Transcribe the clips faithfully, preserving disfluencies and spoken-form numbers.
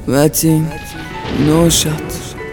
متین نوشاد.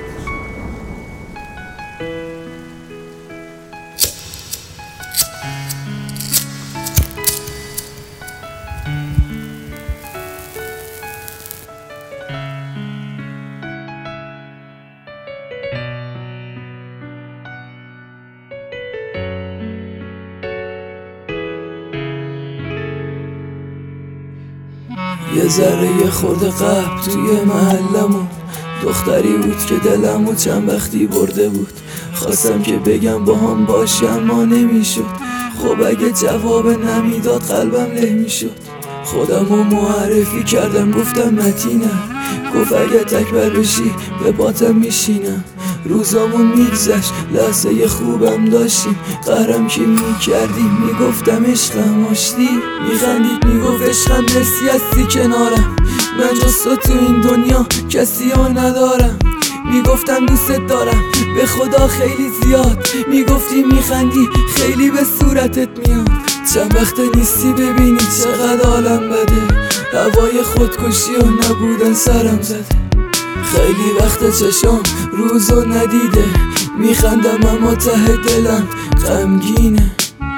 یه ذره یه خورده قبل توی محلمون دختری بود که دلمو چند وقتی برده بود. خواستم که بگم با هم باشی اما نمیشد. خب اگه جواب نمیداد قلبم له میشد. خودمو معرفی کردم گفتم متینم. گفت اگه تکبر بشی به باتم میشینم. روزامون میگذشت لحظه خوبم داشتیم. قهرم که میکردیم میگفتم عشقم آشتی. میخندید میگفت عشقم نسی هستی کنارم. من جز تو تو این دنیا کسی ها ندارم. میگفتم دوست دارم به خدا خیلی زیاد. میگفتی میخندی خیلی به صورتت میاد. چند وقت نیستی ببینی چقدر عالم بده. هوای خودکشی و نبودن سرم زده. خیلی وقت چشام روزو ندیده. میخندم اما ته دلم غمگینه.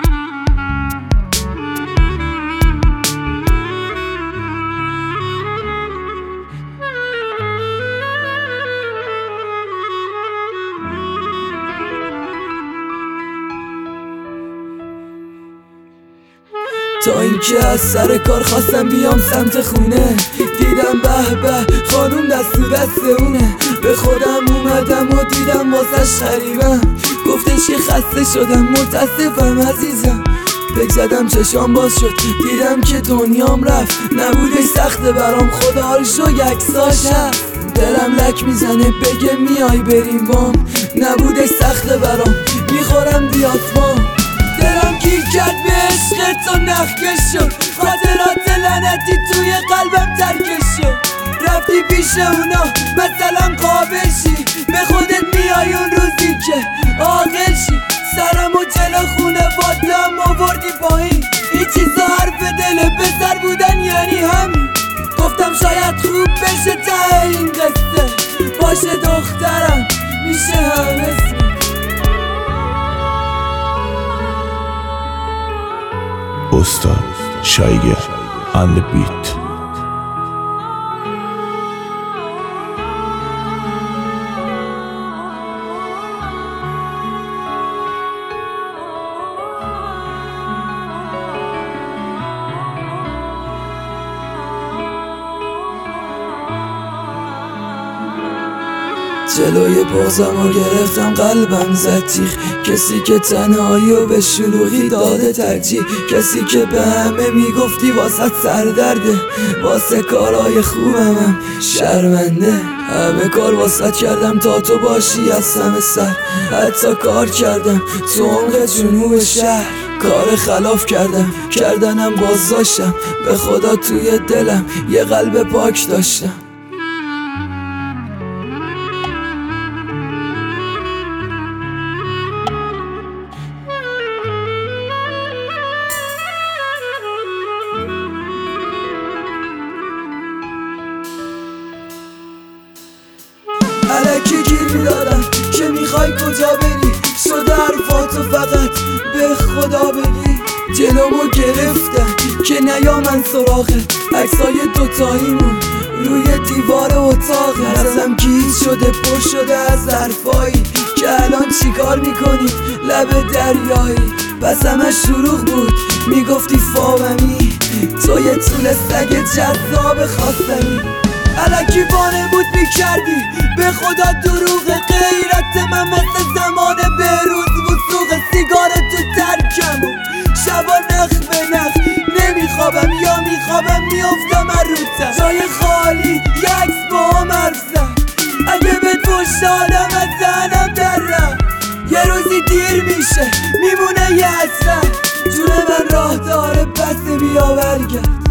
تا اینکه از سر کار خواستم بیام سمت خونه. دیدم به به خانوم دست تو دست اونه. به خودم اومدم و دیدم واسش غریبم. گفتش که خسته شدم متاسفم عزیزم. بگذدم چشام باز شد دیدم که دنیام رفت. نبودش سخته برام خدا رو شو یکساش هست. دلم لک میزنه بگه میای بریم بام. نبودش سخته برام میخورم دیاتمام. دلم گیر کرد به عشق تو نخکش شد. خاطرات لعنتی توی قلبم ترکش شد. رفتی پیش اونا مثلا قابشی. به خودت میای اون روزی که عاقل شی. سرمو جلو خونه وادم آوردی پایین. این چیزا حرف دل پسر بودن یعنی همین. گفتم شاید خوب بشه ته این قصه. باشه دخترم میشه همه. استاد شایگر on the beat. جلوی بغضمو گرفتم قلبم زد تیغ. کسی که تنهایی و به شلوغی داده ترجیح. کسی که به همه میگفتی واسه سردرده. واسه کارهای خوبمم شرمنده. همه کار واسه کردم تا تو باشی از همه سر. حتی کار کردم تو عمق جنوب شهر. کار خلاف کردم کردنم بازداشتم. به خدا توی دلم یه قلب پاک داشتم. الکی گیر میدادم که میخوای کجا بری. شده حرفاتو فقط به خدا بگی. جلومو گرفتن که نیا من سراغت. عکسای دوتاییمون روی دیوار اتاق. ازم گیج شده پر شده از حرفایی که الان چیکار میکنی لب دریایی. پس همش شروع بود میگفتی فاهمی. تو یه طول سگ جذاب خواستنی. الکی بانه بود میکردی به خدا دروغ. غیرت من واسه زمان بهروز بود سوق. سیگار تو ترکم و شبا نخ به نخ. نمیخوابم یا میخوابم میافتم روتم. جای خالی یه عکس با هم حرف زد. اگه به خوشحالم از ذهنم در رفت. یه روزی دیر میشه میمونه یه حسرت. جون من راه داره پس بیا برگرد.